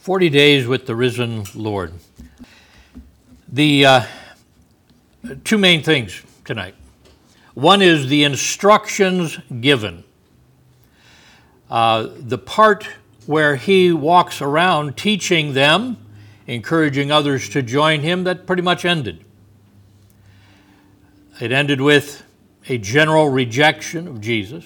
40 days with the risen Lord. The two main things tonight. One is the instructions given. The part where he walks around teaching them, encouraging others to join him, that pretty much ended. It ended with a general rejection of Jesus.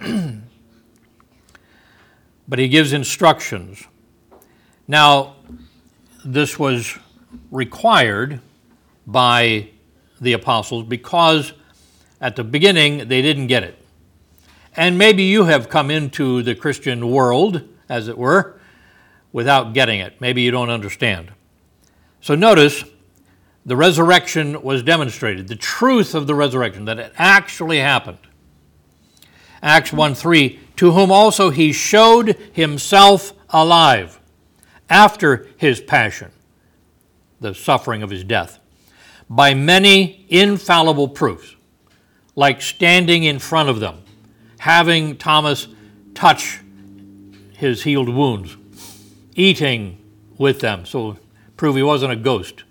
But he gives instructions. Now, this was required by the apostles because at the beginning they didn't get it. And maybe you have come into the Christian world, as it were, without getting it. Maybe you don't understand. So notice, the resurrection was demonstrated, the truth of the resurrection, that it actually happened. Acts 1:3, to whom also he showed himself alive after his passion, the suffering of his death, by many infallible proofs, like standing in front of them, having Thomas touch his healed wounds, eating with them, so prove he wasn't a ghost,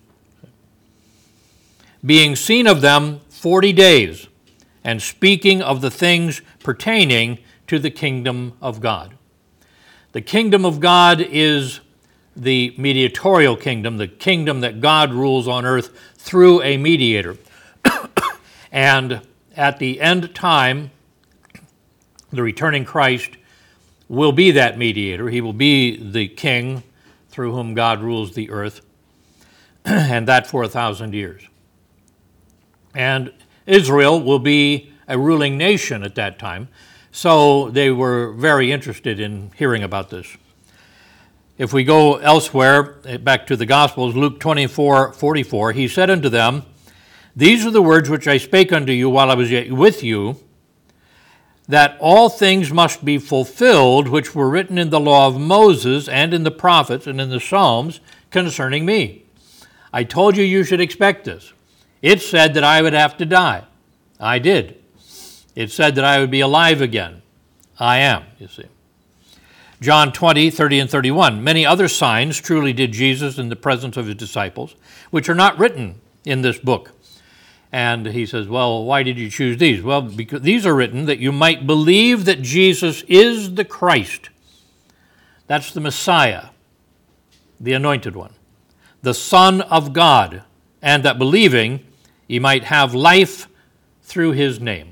being seen of them 40 days, and speaking of the things pertaining to the kingdom of God. The kingdom of God is the mediatorial kingdom, the kingdom that God rules on earth through a mediator. And at the end time, the returning Christ will be that mediator. He will be the king through whom God rules the earth, and that for 1,000 years. And Israel will be a ruling nation at that time, so they were very interested in hearing about this. If we go elsewhere, back to the Gospels, Luke 24:44, he said unto them, these are the words which I spake unto you while I was yet with you, that all things must be fulfilled which were written in the law of Moses and in the prophets and in the Psalms concerning me. I told you you should expect this. It said that I would have to die. I did. It said that I would be alive again. I am, you see. John 20:30 and 31. Many other signs truly did Jesus in the presence of his disciples, which are not written in this book. And he says, well, why did you choose these? Well, because these are written that you might believe that Jesus is the Christ. That's the Messiah, the anointed one, the Son of God, and that believing ye might have life through his name.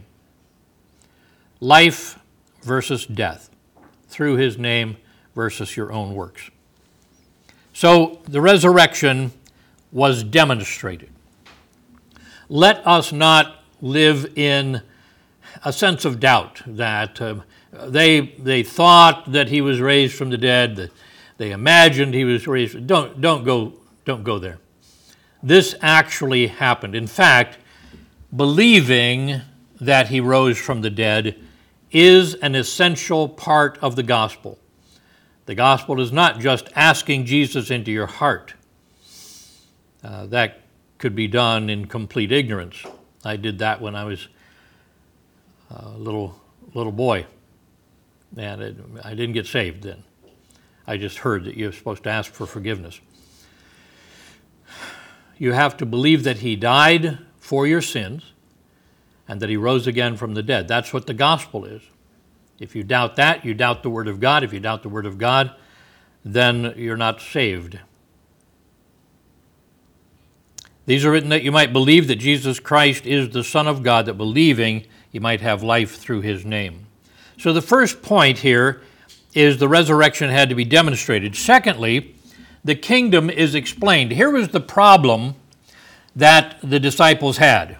Life versus death. Through his name versus your own works. So the resurrection was demonstrated. Let us not live in a sense of doubt that they thought that he was raised from the dead, that they imagined he was raised. Don't go there. This actually happened. In fact, believing that he rose from the dead is an essential part of the gospel. The gospel is not just asking Jesus into your heart. That could be done in complete ignorance. I did that when I was a little boy, and I didn't get saved then. I just heard that you're supposed to ask for forgiveness. You have to believe that he died for your sins and that he rose again from the dead. That's what the gospel is. If you doubt that, you doubt the Word of God. If you doubt the Word of God, then you're not saved. These are written that you might believe that Jesus Christ is the Son of God, that believing you might have life through his name. So the first point here is the resurrection had to be demonstrated. Secondly, the kingdom is explained. Here was the problem that the disciples had.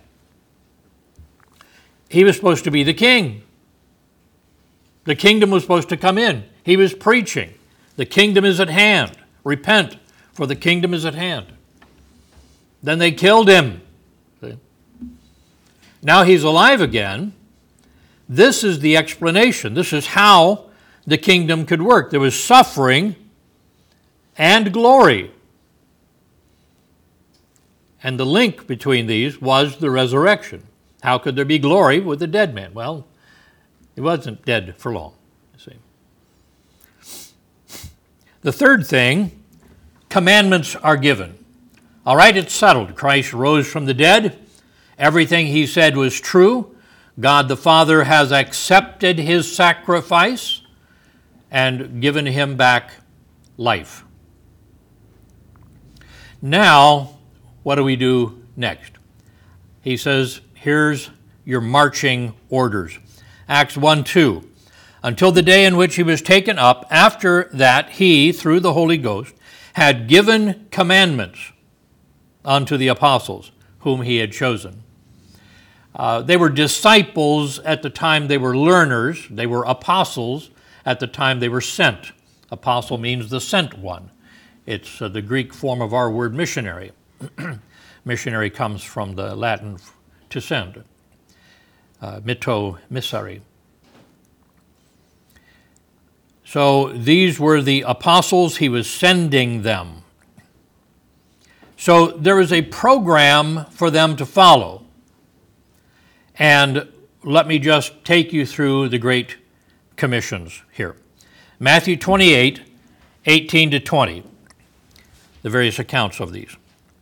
He was supposed to be the king. The kingdom was supposed to come in. He was preaching. The kingdom is at hand. Repent, for the kingdom is at hand. Then they killed him. See? Now he's alive again. This is the explanation. This is how the kingdom could work. There was suffering and glory. And the link between these was the resurrection. How could there be glory with a dead man? Well, he wasn't dead for long, you see. The third thing commandments are given. All right, it's settled. Christ rose from the dead. Everything he said was true. God the Father has accepted his sacrifice and given him back life. Now, what do we do next? He says, here's your marching orders. Acts 1:2. Until the day in which he was taken up, after that he, through the Holy Ghost, had given commandments unto the apostles whom he had chosen. They were disciples at the time they were learners. They were apostles at the time they were sent. Apostle means the sent one. It's the Greek form of our word missionary. Missionary comes from the Latin to send. Mitto missari. So these were the apostles. He was sending them. So there is a program for them to follow. And let me just take you through the Great Commissions here. Matthew 28, 18 to 20, the various accounts of these.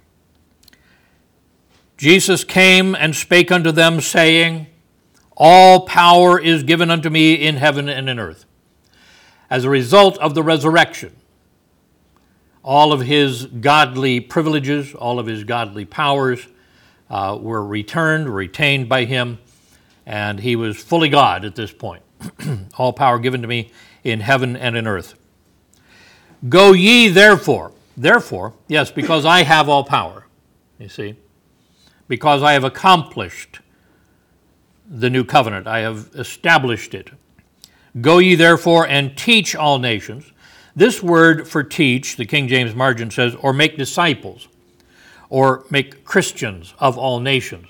Jesus came and spake unto them, saying, All power is given unto me in heaven and in earth. As a result of the resurrection, all of his godly privileges, all of his godly powers were retained by him, and he was fully God at this point. All power given to me in heaven and in earth. Go ye therefore, yes, because I have all power, you see, because I have accomplished the new covenant, I have established it. Go ye therefore and teach all nations. This word for teach, the King James margin says, or make disciples, or make Christians of all nations.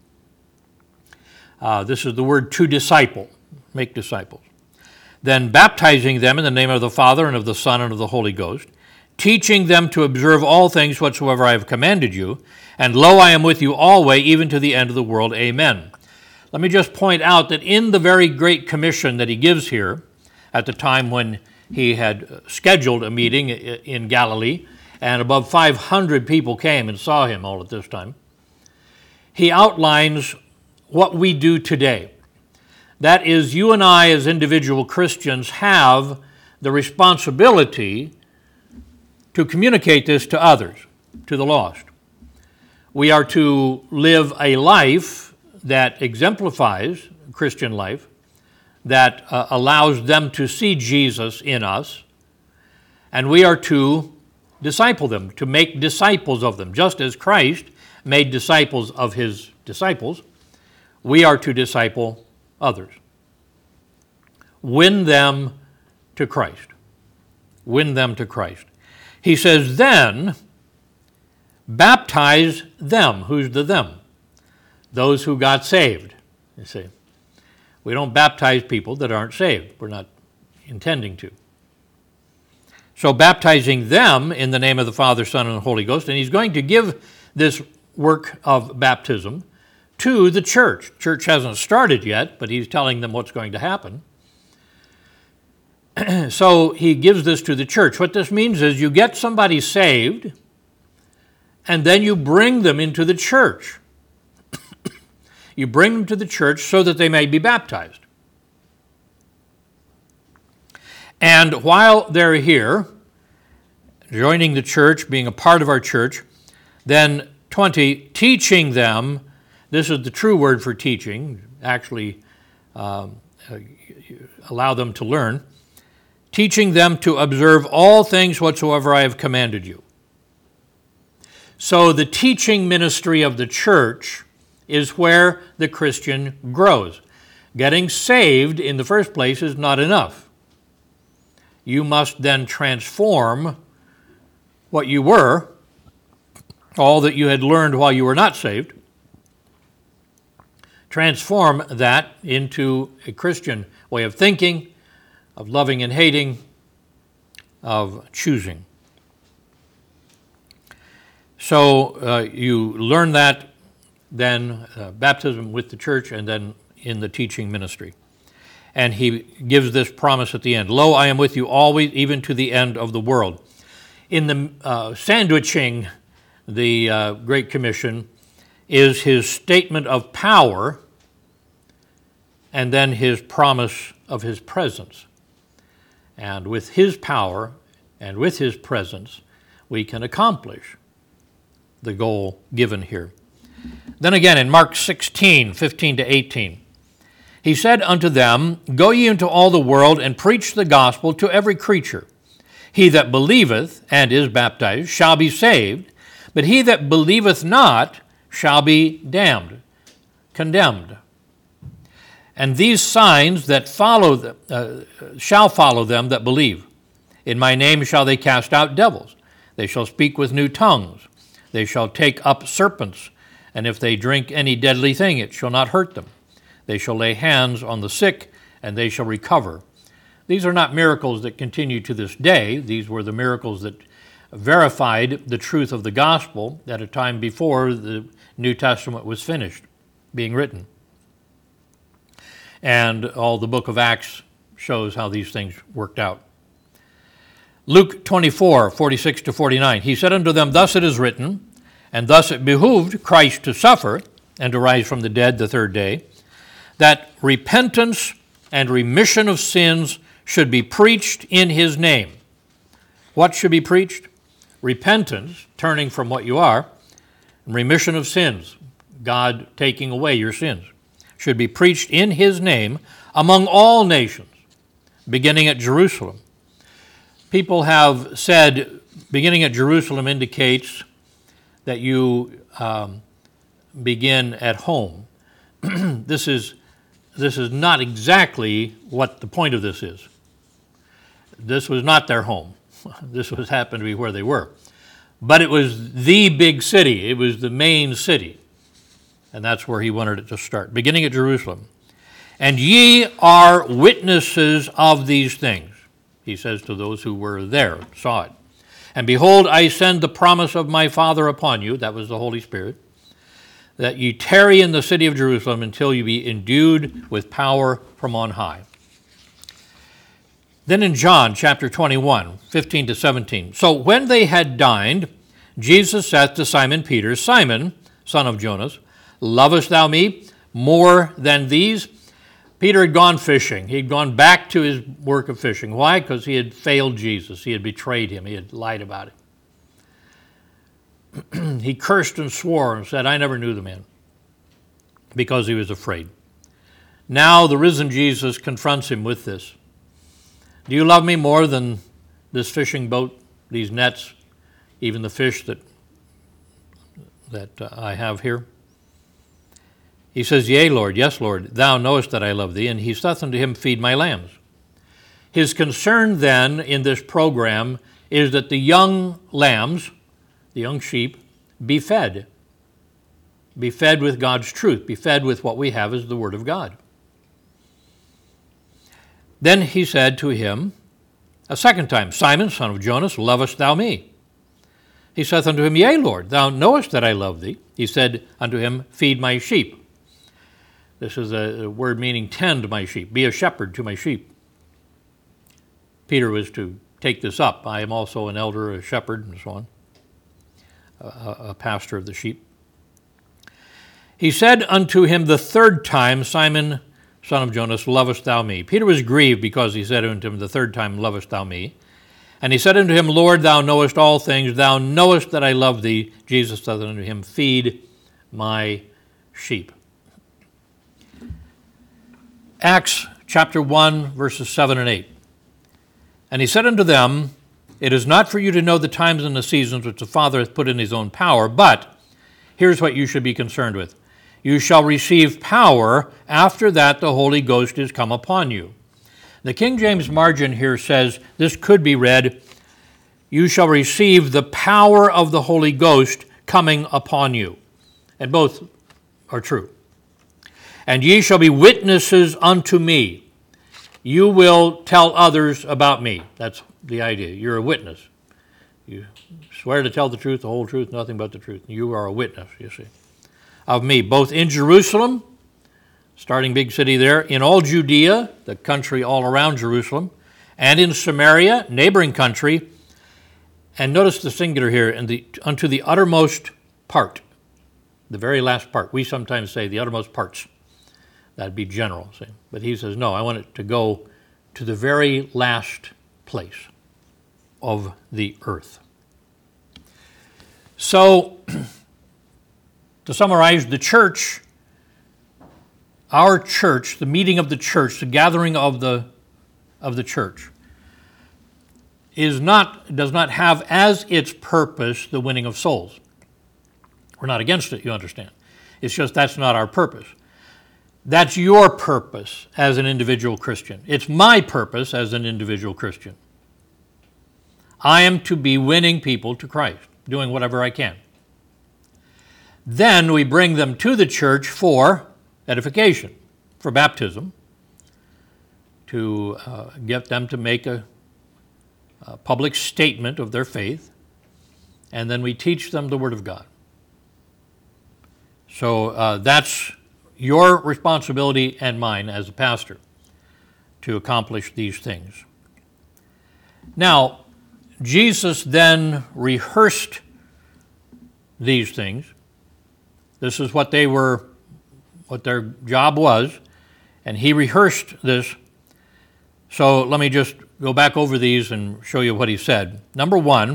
This is the word to disciple, make disciples. Then baptizing them in the name of the Father and of the Son and of the Holy Ghost, teaching them to observe all things whatsoever I have commanded you, and lo, I am with you always, even to the end of the world. Amen. Let me just point out that in the very great commission that he gives here, at the time when he had scheduled a meeting in Galilee, and above 500 people came and saw him all at this time, he outlines what we do today. That is, you and I as individual Christians have the responsibility to communicate this to others, to the lost. We are to live a life that exemplifies Christian life, that allows them to see Jesus in us, and we are to disciple them, to make disciples of them. Just as Christ made disciples of his disciples, we are to disciple others. Win them to Christ. Win them to Christ. He says, then baptize them. Who's the them? Those who got saved, you see. We don't baptize people that aren't saved. We're not intending to. So baptizing them in the name of the Father, Son, and the Holy Ghost, and he's going to give this work of baptism to the church. Church hasn't started yet, but he's telling them what's going to happen. So he gives this to the church. What this means is you get somebody saved, and then you bring them into the church. You bring them to the church so that they may be baptized. And while they're here, joining the church, being a part of our church, then 20, teaching them, this is the true word for teaching, actually allow them to learn, teaching them to observe all things whatsoever I have commanded you. So the teaching ministry of the church is where the Christian grows. Getting saved in the first place is not enough. You must then transform what you were, all that you had learned while you were not saved, transform that into a Christian way of thinking, of loving and hating, of choosing. So you learn that, then baptism with the church, and then in the teaching ministry. And he gives this promise at the end. Lo, I am with you always, even to the end of the world. in the sandwiching the Great Commission is his statement of power and then his promise of his presence. And with his power and with his presence, we can accomplish the goal given here. Then again in Mark 16, 15 to 18, he said unto them, Go ye into all the world and preach the gospel to every creature. He that believeth and is baptized shall be saved, but he that believeth not shall be damned, condemned. And these signs that shall follow them that believe. In my name shall they cast out devils. They shall speak with new tongues. They shall take up serpents. And if they drink any deadly thing, it shall not hurt them. They shall lay hands on the sick, and they shall recover. These are not miracles that continue to this day. These were the miracles that verified the truth of the gospel at a time before the New Testament was finished, being written. And all the book of Acts shows how these things worked out. Luke 24, 46 to 49, he said unto them, Thus it is written, and thus it behooved Christ to suffer and to rise from the dead the third day, that repentance and remission of sins should be preached in his name. What should be preached? Repentance, turning from what you are, and remission of sins, God taking away your sins, should be preached in his name among all nations, beginning at Jerusalem. People have said beginning at Jerusalem indicates that you begin at home. This is not exactly what the point of this is. This was not their home. This happened to be where they were. But it was the big city. It was the main city. And that's where he wanted it to start, beginning at Jerusalem. And ye are witnesses of these things, he says to those who were there, saw it. And behold, I send the promise of my Father upon you, that was the Holy Spirit, that ye tarry in the city of Jerusalem until you be endued with power from on high. Then in John chapter 21, 15 to 17, So when they had dined, Jesus saith to Simon Peter, Simon, son of Jonas, lovest thou me more than these? Peter had gone fishing. He'd gone back to his work of fishing. Why? Because he had failed Jesus. He had betrayed him. He had lied about it. He cursed and swore and said, I never knew the man, because he was afraid. Now the risen Jesus confronts him with this. Do you love me more than this fishing boat, these nets, even the fish that I have here? He says, Yea, Lord, yes, Lord, thou knowest that I love thee. And he saith unto him, Feed my lambs. His concern then in this program is that the young lambs, the young sheep, be fed. Be fed with God's truth. Be fed with what we have as the Word of God. Then he said to him a second time, Simon, son of Jonas, lovest thou me? He saith unto him, Yea, Lord, thou knowest that I love thee. He said unto him, Feed my sheep. This is a word meaning tend my sheep, be a shepherd to my sheep. Peter was to take this up. I am also an elder, a shepherd, and so on, a pastor of the sheep. He said unto him the third time, Simon, son of Jonas, lovest thou me? Peter was grieved because he said unto him the third time, lovest thou me? And he said unto him, Lord, thou knowest all things. Thou knowest that I love thee. Jesus said unto him, Feed my sheep. Acts chapter 1, verses 7 and 8. And he said unto them, It is not for you to know the times and the seasons which the Father hath put in his own power, but here's what you should be concerned with. You shall receive power after that the Holy Ghost is come upon you. The King James margin here says, this could be read, You shall receive the power of the Holy Ghost coming upon you. And both are true. And ye shall be witnesses unto me. You will tell others about me. That's the idea. You're a witness. You swear to tell the truth, the whole truth, nothing but the truth. You are a witness, you see, of me, both in Jerusalem, starting big city there, in all Judea, the country all around Jerusalem, and in Samaria, neighboring country, And notice the singular here, and unto the uttermost part, the very last part. We sometimes say the uttermost parts. That'd be general. See? But he says, no, I want it to go to the very last place of the earth. So, to summarize, the church, our church, the meeting of the church, the gathering of the church, does not have as its purpose the winning of souls. We're not against it, you understand. It's just that's not our purpose. That's your purpose as an individual Christian. It's my purpose as an individual Christian. I am to be winning people to Christ, doing whatever I can. Then we bring them to the church for edification, for baptism, to get them to make a public statement of their faith, and then we teach them the Word of God. So that's your responsibility and mine as a pastor to accomplish these things. Now, Jesus then rehearsed these things. This is what their job was, and he rehearsed this. So let me just go back over these and show you what he said. Number one,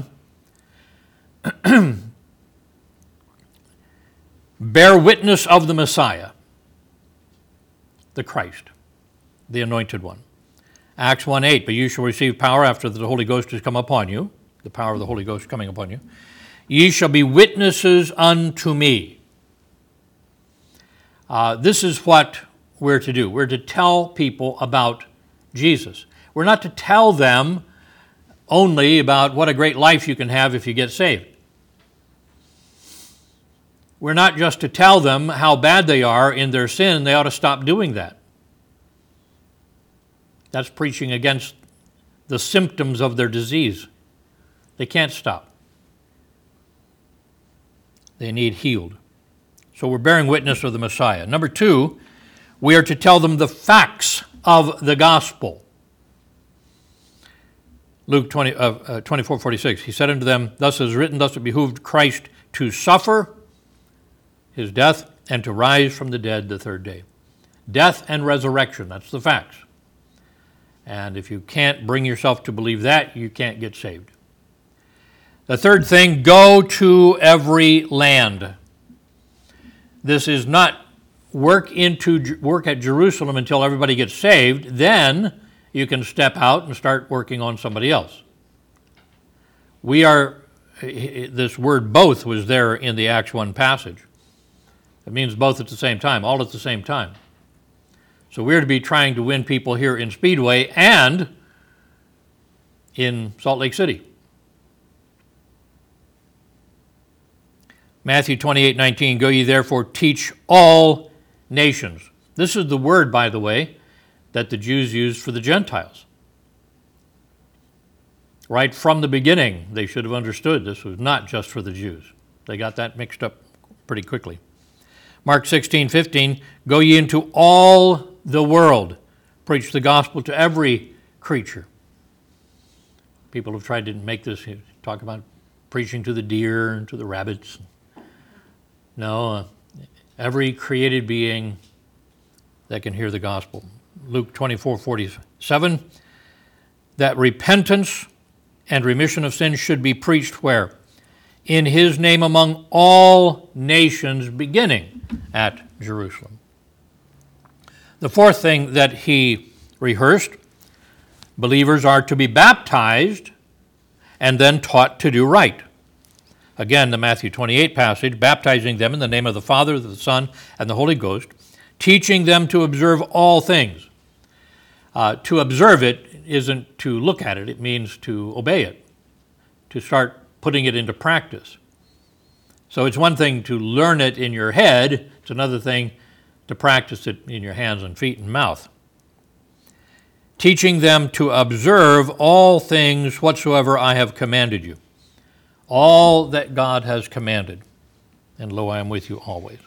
bear witness of the Messiah, the Christ, the Anointed One. Acts 1:8, but you shall receive power after the Holy Ghost has come upon you, the power of the Holy Ghost coming upon you. Ye shall be witnesses unto me. This is what we're to do. We're to tell people about Jesus. We're not to tell them only about what a great life you can have if you get saved. We're not just to tell them how bad they are in their sin, they ought to stop doing that. That's preaching against the symptoms of their disease. They can't stop. They need healed. So we're bearing witness of the Messiah. Number two, we are to tell them the facts of the gospel. Luke 24:46, he said unto them, thus is written, thus it behooved Christ to suffer his death and to rise from the dead the third day. Death and resurrection, that's the facts. And if you can't bring yourself to believe that, you can't get saved. The third thing, go to every land. This is not work at Jerusalem until everybody gets saved. Then you can step out and start working on somebody else. This word both was there in the Acts 1 passage. It means both at the same time, all at the same time. So we're to be trying to win people here in Speedway and in Salt Lake City. Matthew 28:19, go ye therefore teach all nations. This is the word, by the way, that the Jews used for the Gentiles. Right from the beginning, they should have understood this was not just for the Jews. They got that mixed up pretty quickly. Mark 16:15, go ye into all the world, preach the gospel to every creature. People have tried to make this, talk about preaching to the deer and to the rabbits. No, every created being that can hear the gospel. Luke 24:47, that repentance and remission of sins should be preached where? In his name among all nations, beginning at Jerusalem. The fourth thing that he rehearsed, believers are to be baptized and then taught to do right. Again, the Matthew 28 passage, baptizing them in the name of the Father, the Son, and the Holy Ghost, teaching them to observe all things. To observe it isn't to look at it, it means to obey it, to start putting it into practice. So it's one thing to learn it in your head, it's another thing to practice it in your hands and feet and mouth. Teaching them to observe all things whatsoever I have commanded you. All that God has commanded. And lo, I am with you always.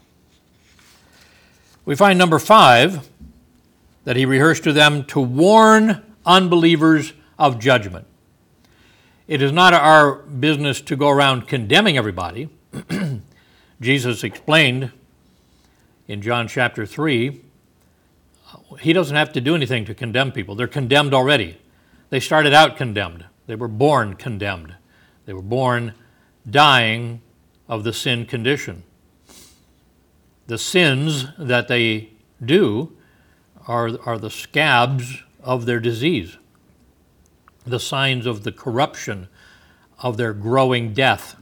We find number 5, that he rehearsed to them to warn unbelievers of judgment. It is not our business to go around condemning everybody. Jesus explained in John chapter 3, he doesn't have to do anything to condemn people. They're condemned already. They started out condemned. They were born condemned. They were born dying of the sin condition. The sins that they do are the scabs of their disease, the signs of the corruption of their growing death.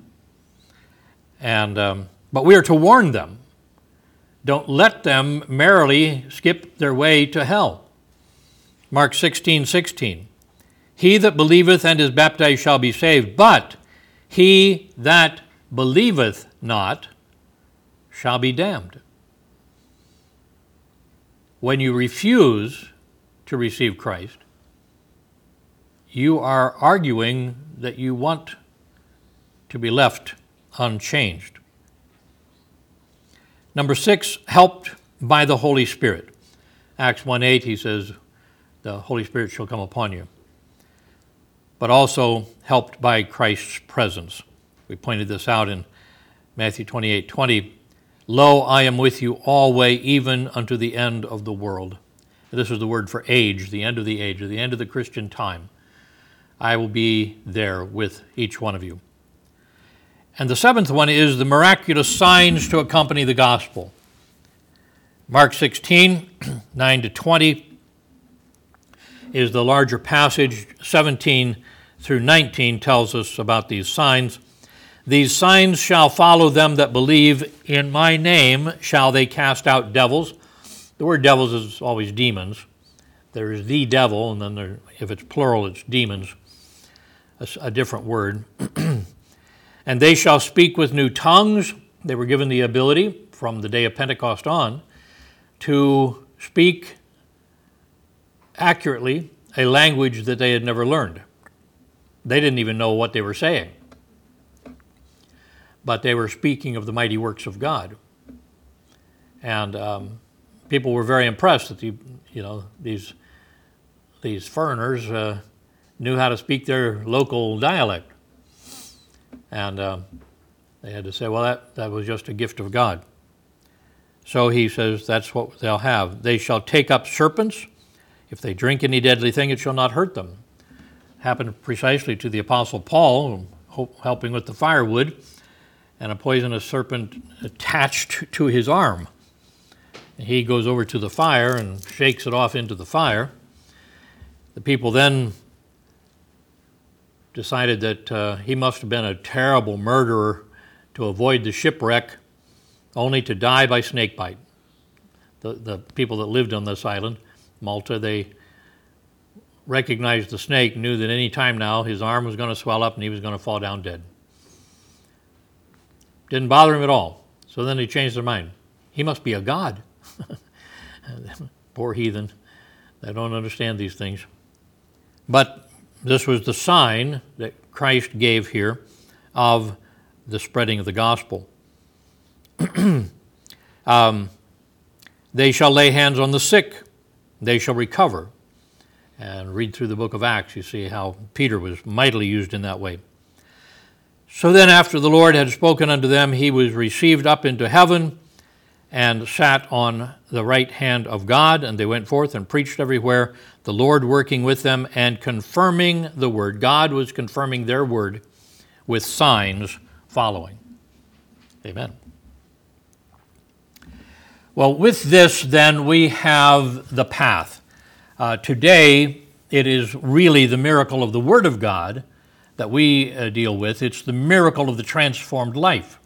But we are to warn them. Don't let them merrily skip their way to hell. Mark 16:16. He that believeth and is baptized shall be saved, but he that believeth not shall be damned. When you refuse to receive Christ, you are arguing that you want to be left unchanged. Number 6, helped by the Holy Spirit. Acts 1:8, he says, the Holy Spirit shall come upon you. But also helped by Christ's presence. We pointed this out in Matthew 28:20. Lo, I am with you always, even unto the end of the world. This is the word for age, the end of the age, or the end of the Christian time. I will be there with each one of you. And the 7th one is the miraculous signs to accompany the gospel. Mark 16:9-20 is the larger passage. 17 through 19 tells us about these signs. These signs shall follow them that believe. In my name shall they cast out devils. The word devils is always demons. There is the devil, and then if it's plural, it's demons, a different word. And they shall speak with new tongues. They were given the ability from the day of Pentecost on to speak accurately a language that they had never learned. They didn't even know what they were saying, but they were speaking of the mighty works of God. And people were very impressed that these foreigners knew how to speak their local dialect. And they had to say, well, that was just a gift of God. So he says that's what they'll have. They shall take up serpents. If they drink any deadly thing, it shall not hurt them. Happened precisely to the Apostle Paul, helping with the firewood, and a poisonous serpent attached to his arm. He goes over to the fire and shakes it off into the fire. The people then decided that he must have been a terrible murderer to avoid the shipwreck, only to die by snake bite. The people that lived on this island, Malta, they recognized the snake, knew that any time now his arm was going to swell up and he was going to fall down dead. Didn't bother him at all. So then they changed their mind. He must be a god. Poor heathen. They don't understand these things. But this was the sign that Christ gave here of the spreading of the gospel. They shall lay hands on the sick. They shall recover. And read through the book of Acts, you see how Peter was mightily used in that way. So then after the Lord had spoken unto them, he was received up into heaven and sat on the right hand of God. And they went forth and preached everywhere, the Lord working with them and confirming the word. God was confirming their word with signs following. Amen. Well, with this, then, we have the path. Today, it is really the miracle of the Word of God that we deal with. It's the miracle of the transformed life.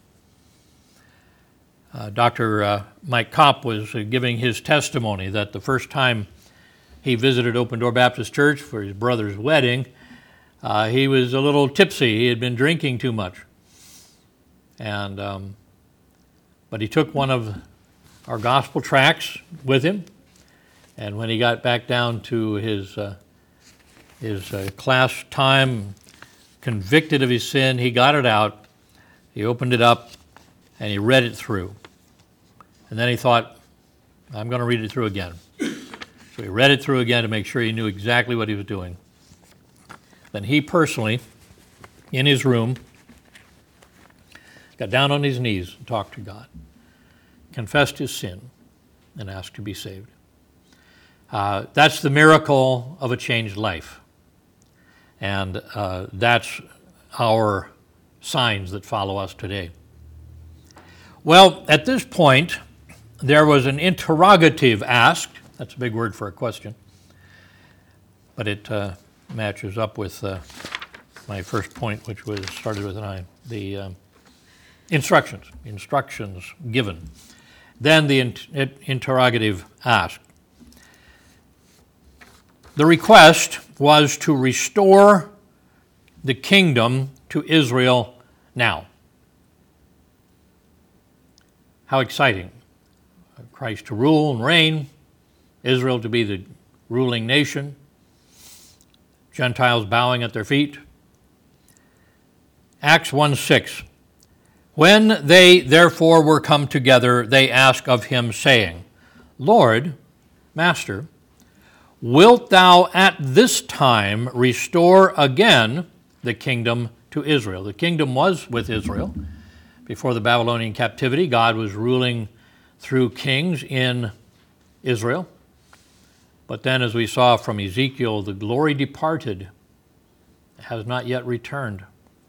Dr. Mike Kopp was giving his testimony that the first time he visited Open Door Baptist Church for his brother's wedding, he was a little tipsy. He had been drinking too much. But he took one of our gospel tracts with him, and when he got back down to his class time, convicted of his sin, he got it out, he opened it up, and he read it through. And then he thought, I'm going to read it through again. So he read it through again to make sure he knew exactly what he was doing. Then he personally in his room, got down on his knees and talked to God, confessed his sin, and asked to be saved. That's the miracle of a changed life. And that's our signs that follow us today. Well, at this point, there was an interrogative asked. That's a big word for a question. But it matches up with my first point, which was started with an I. The instructions given. Then the interrogative asked. The request was to restore the kingdom to Israel now. How exciting. Christ to rule and reign, Israel to be the ruling nation, Gentiles bowing at their feet. Acts 1:6. When they therefore were come together, they asked of him, saying, Lord, Master, wilt thou at this time restore again the kingdom to Israel? The kingdom was with Israel. Before the Babylonian captivity, God was ruling through kings in Israel. But then, as we saw from Ezekiel, the glory departed, has not yet returned.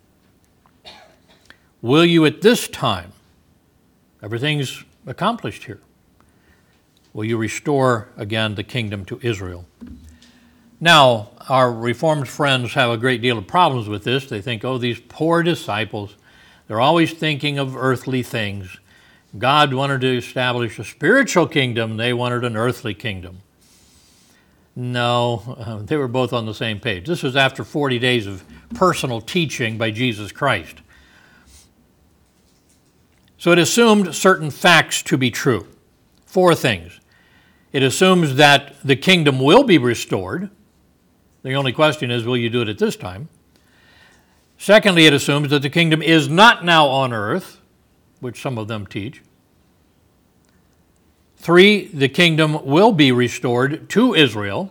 Will you at this time, everything's accomplished here, will you restore again the kingdom to Israel? Now, our Reformed friends have a great deal of problems with this. They think, oh, these poor disciples, they're always thinking of earthly things. God wanted to establish a spiritual kingdom. They wanted an earthly kingdom. No, they were both on the same page. This was after 40 days of personal teaching by Jesus Christ. So it assumed certain facts to be true. 4 things. It assumes that the kingdom will be restored. The only question is, will you do it at this time? Secondly, it assumes that the kingdom is not now on earth, which some of them teach. 3, the kingdom will be restored to Israel.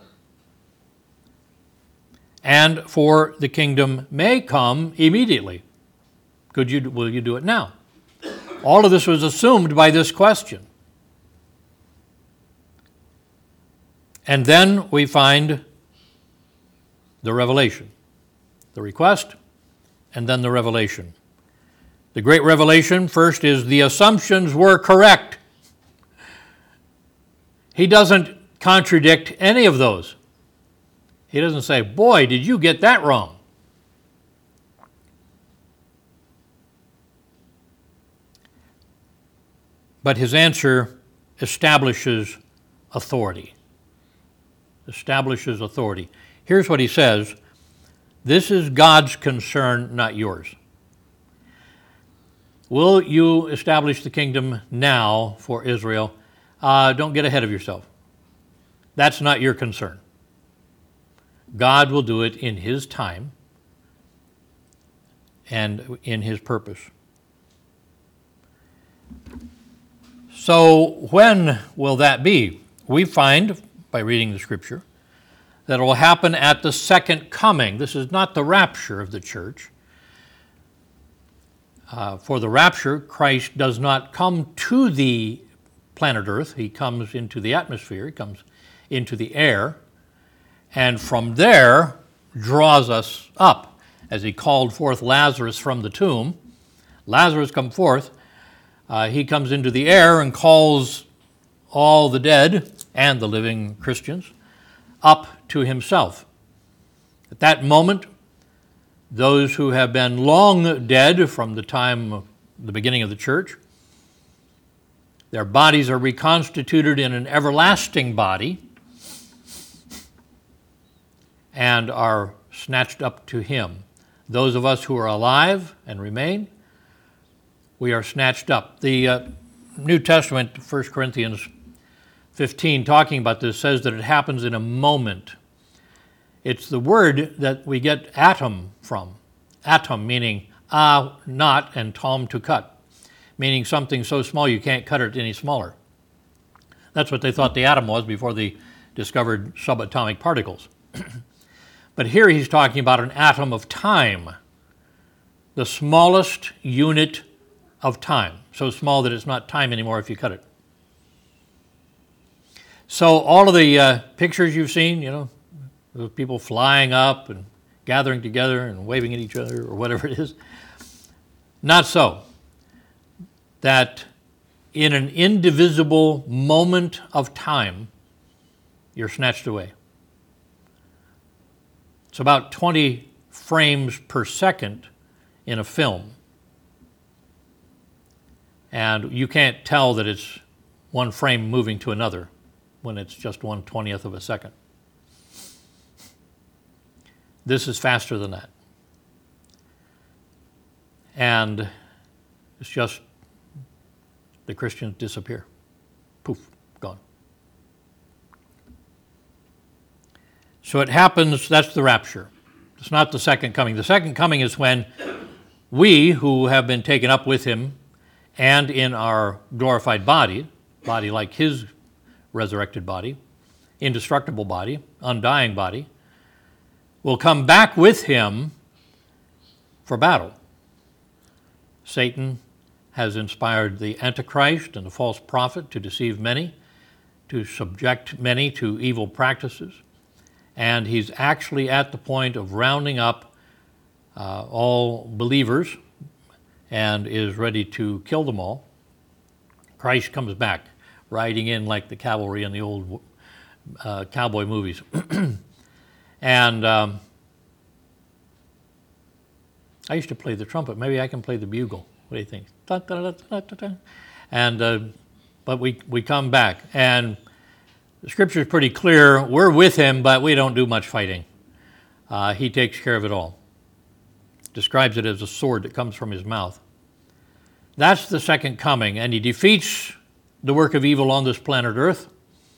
And 4, the kingdom may come immediately. Will you do it now? All of this was assumed by this question. And then we find the revelation, the request, and then the revelation. The great revelation first is the assumptions were correct. He doesn't contradict any of those. He doesn't say, boy, did you get that wrong. But his answer establishes authority. Establishes authority. Here's what he says. This is God's concern, not yours. Will you establish the kingdom now for Israel? Don't get ahead of yourself. That's not your concern. God will do it in his time and in his purpose. So when will that be? We find, by reading the Scripture, that it will happen at the second coming. This is not the rapture of the church. For the rapture, Christ does not come to the planet Earth. He comes into the atmosphere. He comes into the air. And from there, draws us up. As he called forth Lazarus from the tomb, Lazarus, come forth. He comes into the air and calls all the dead and the living Christians up to himself. At that moment, those who have been long dead from the time of the beginning of the church, their bodies are reconstituted in an everlasting body and are snatched up to him. Those of us who are alive and remain, we are snatched up. The New Testament, 1 Corinthians 15, talking about this, says that it happens in a moment. It's the word that we get atom from. Atom meaning not, and tom, to cut, meaning something so small you can't cut it any smaller. That's what they thought the atom was before they discovered subatomic particles. But here he's talking about an atom of time. the smallest unit of time, so small that it's not time anymore if you cut it. So all of the pictures you've seen, of people flying up and gathering together and waving at each other or whatever it is, not so. That in an indivisible moment of time, you're snatched away. It's about 20 frames per second in a film. And you can't tell that it's one frame moving to another when it's just 1/20th of a second. This is faster than that. And it's just the Christians disappear. Poof, gone. So it happens, that's the rapture. It's not the second coming. The second coming is when we who have been taken up with him and in our glorified body like his resurrected body, indestructible body, undying body, will come back with him for battle. Satan has inspired the Antichrist and the false prophet to deceive many, to subject many to evil practices, and he's actually at the point of rounding up all believers and is ready to kill them all. Christ comes back, riding in like the cavalry in the old cowboy movies. And I used to play the trumpet. Maybe I can play the bugle. What do you think? And but we come back, and the Scripture is pretty clear. We're with him, but we don't do much fighting. He takes care of it all. Describes it as a sword that comes from his mouth. That's the second coming, and he defeats the work of evil on this planet Earth,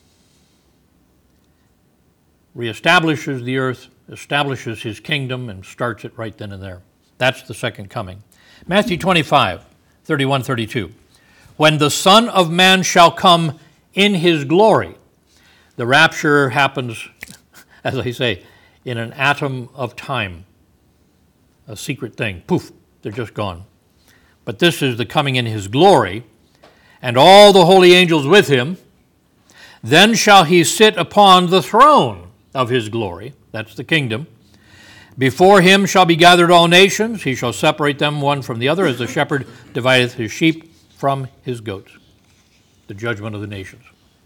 reestablishes the earth, establishes his kingdom, and starts it right then and there. That's the second coming. Matthew 25, 31, 32. When the Son of Man shall come in his glory. The rapture happens, as I say, in an atom of time. A secret thing. Poof, they're just gone. But this is the coming in his glory, and all the holy angels with him. Then shall he sit upon the throne of his glory. That's the kingdom. Before him shall be gathered all nations. He shall separate them one from the other, as the shepherd divideth his sheep from his goats. The judgment of the nations.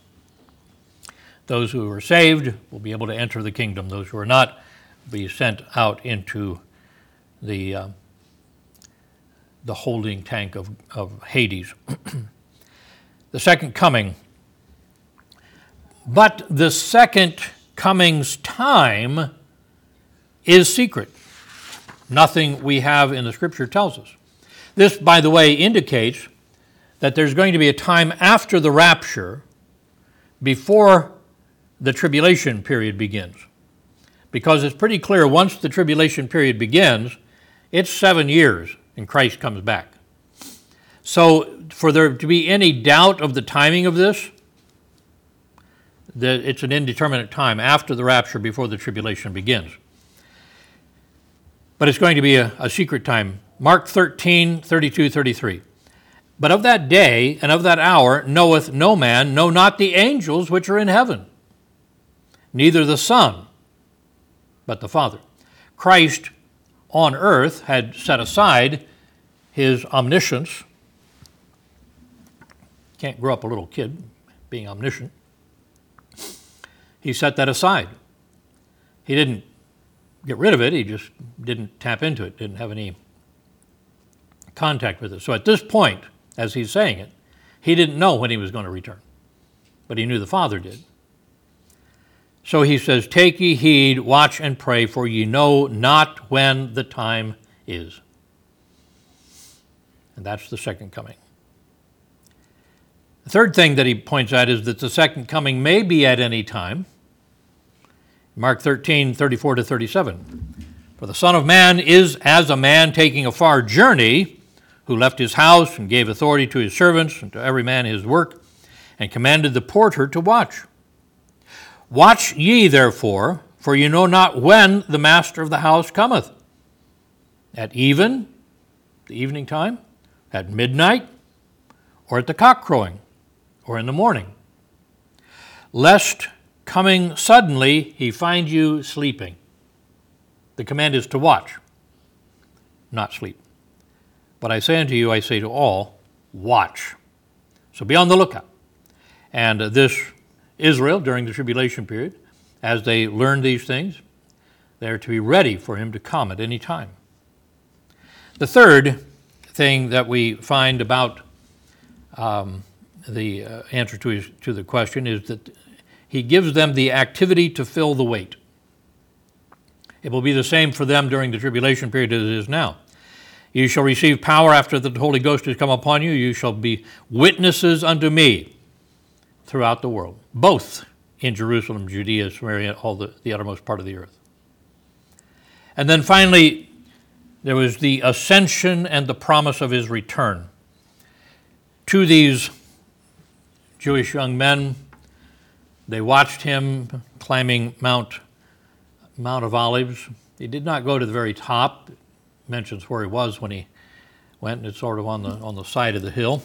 Those who are saved will be able to enter the kingdom. Those who are not will be sent out into the holding tank of Hades. The second coming. But the second coming's time is secret. Nothing we have in the Scripture tells us. This, by the way, indicates that there's going to be a time after the rapture before the tribulation period begins. Because it's pretty clear once the tribulation period begins, it's 7 years and Christ comes back. So for there to be any doubt of the timing of this, that it's an indeterminate time after the rapture before the tribulation begins. But it's going to be a secret time. Mark 13, 32, 33. But of that day and of that hour knoweth no man, no, not the angels which are in heaven, neither the Son, but the Father. Christ on earth had set aside his omniscience. Can't grow up a little kid being omniscient. He set that aside. He didn't get rid of it, he just didn't tap into it, didn't have any contact with it. So at this point, as he's saying it, he didn't know when he was going to return, but he knew the Father did. So he says, take ye heed, watch and pray, for ye know not when the time is. And that's the second coming. The third thing that he points out is that the second coming may be at any time. Mark 13, 34 to 37. For the Son of Man is as a man taking a far journey, who left his house and gave authority to his servants and to every man his work, and commanded the porter to watch. Watch ye therefore, for ye know not when the master of the house cometh, at even, the evening time, at midnight, or at the cock crowing, or in the morning, lest coming suddenly he find you sleeping. The command is to watch, not sleep. But I say unto you, I say to all, watch. So be on the lookout. And this Israel, during the tribulation period, as they learn these things, they're to be ready for him to come at any time. The third thing that we find about the answer to the question is that he gives them the activity to fill the weight. It will be the same for them during the tribulation period as it is now. You shall receive power after the Holy Ghost has come upon you. You shall be witnesses unto me throughout the world, both in Jerusalem, Judea, Samaria, all the uttermost part of the earth. And then finally, there was the ascension and the promise of his return. To these Jewish young men, they watched him climbing Mount of Olives. He did not go to the very top. It mentions where he was when he went, and it's sort of on the side of the hill.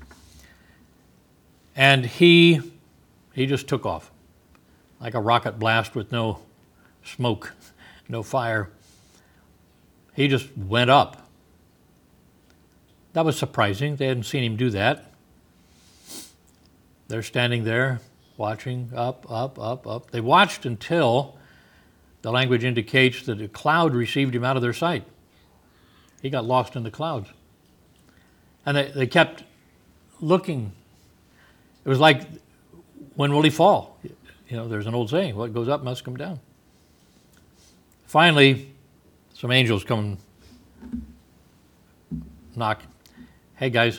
And he just took off, like a rocket blast with no smoke, no fire. He just went up. That was surprising. They hadn't seen him do that. They're standing there watching, up, up, up, up. They watched until the language indicates that a cloud received him out of their sight. He got lost in the clouds. And they kept looking. It was like, when will he fall? You know, there's an old saying, what goes up must come down. Finally, some angels come knock. Hey, guys.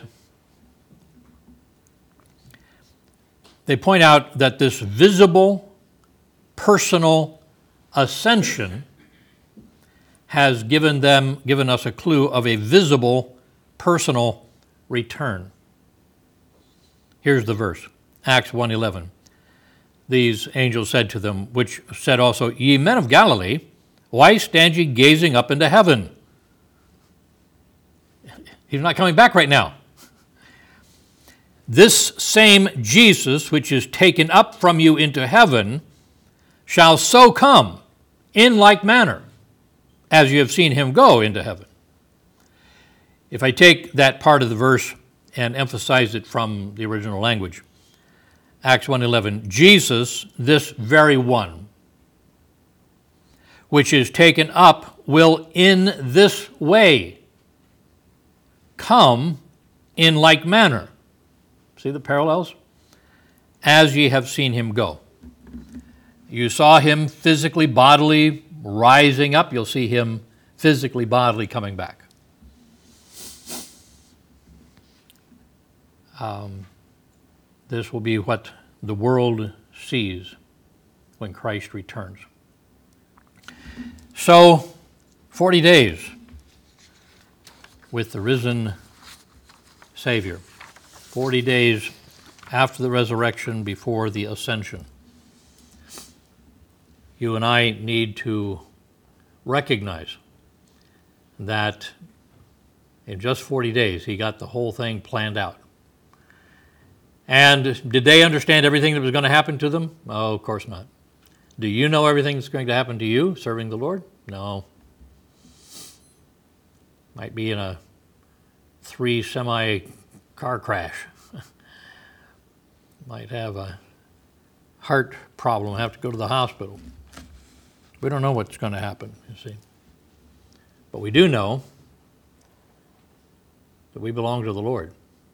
They point out that this visible, personal ascension has given us a clue of a visible, personal return. Here's the verse, Acts 1:11. These angels said to them, which said also, Ye men of Galilee, why stand ye gazing up into heaven? He's not coming back right now. This same Jesus, which is taken up from you into heaven, shall so come in like manner as you have seen him go into heaven. If I take that part of the verse and emphasize it from the original language, Acts 1:11, Jesus, this very one, which is taken up, will in this way come in like manner. See the parallels? As ye have seen him go. You saw him physically, bodily, rising up. You'll see him physically, bodily coming back. This will be what the world sees when Christ returns. So, 40 days with the risen Savior. 40 days after the resurrection, before the ascension. You and I need to recognize that in just 40 days, he got the whole thing planned out. And did they understand everything that was going to happen to them? Oh, of course not. Do you know everything that's going to happen to you serving the Lord? No. Might be in a 3 semi-car crash. Might have a heart problem, have to go to the hospital. We don't know what's going to happen, you see. But we do know that we belong to the Lord.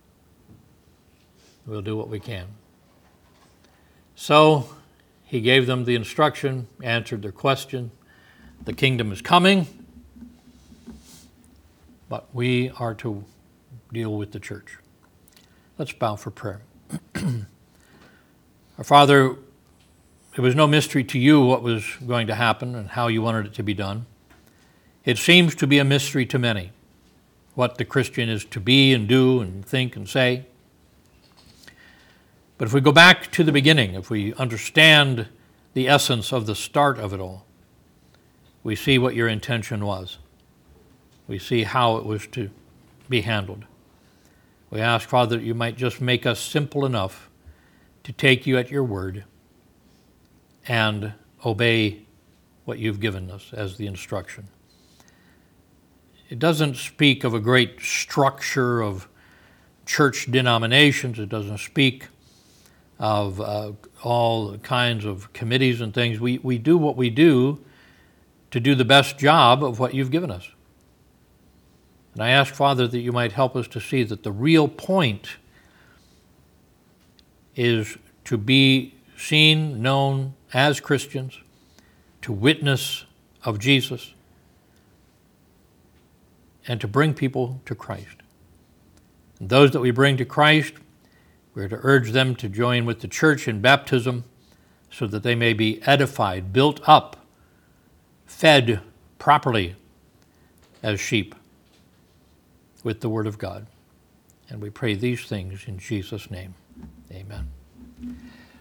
We'll do what we can. So he gave them the instruction, answered their question. The kingdom is coming, but we are to deal with the church. Let's bow for prayer. Our Father, it was no mystery to you what was going to happen and how you wanted it to be done. It seems to be a mystery to many, what the Christian is to be and do and think and say. But if we go back to the beginning, if we understand the essence of the start of it all, we see what your intention was. We see how it was to be handled. We ask, Father, that you might just make us simple enough to take you at your word and obey what you've given us as the instruction. It doesn't speak of a great structure of church denominations. It doesn't speak of all kinds of committees and things. We do what we do to do the best job of what you've given us. And I ask, Father, that you might help us to see that the real point is to be seen, known as Christians, to witness of Jesus, and to bring people to Christ. And those that we bring to Christ, we're to urge them to join with the church in baptism so that they may be edified, built up, fed properly as sheep with the Word of God. And we pray these things in Jesus' name. Amen.